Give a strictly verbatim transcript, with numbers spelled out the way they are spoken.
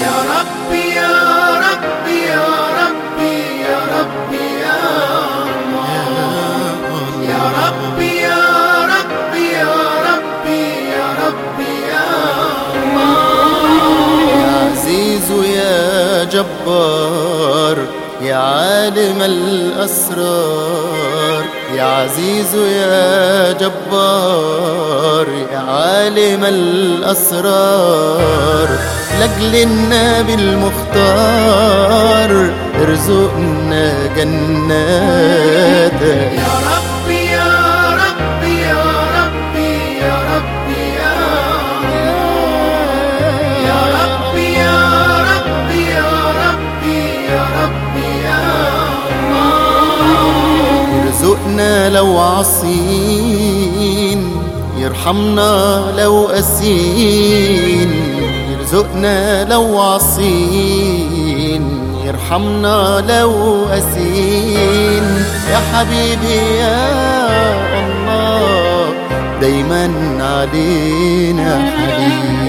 يا ربي يا ربي يا ربي يا ربي يا الله، يا ربي يا ربي يا ربي يا ربي يا الله. يا عزيز يا جبار يا عالم الأسرار، يا عزيز يا جبار يا عالم الأسرار، لأجل النبي المختار ارزقنا جناتك. يا ربي يا ربي يا ربي يا ربي يا الله، يا ربي يا ربي يا ربي يا ربي يا الله. ارزقنا لو عصين، يرحمنا لو قاسين، يرزقنا لو عصين، يرحمنا لو قاسين. يا حبيبي يا الله دايما علينا حليم.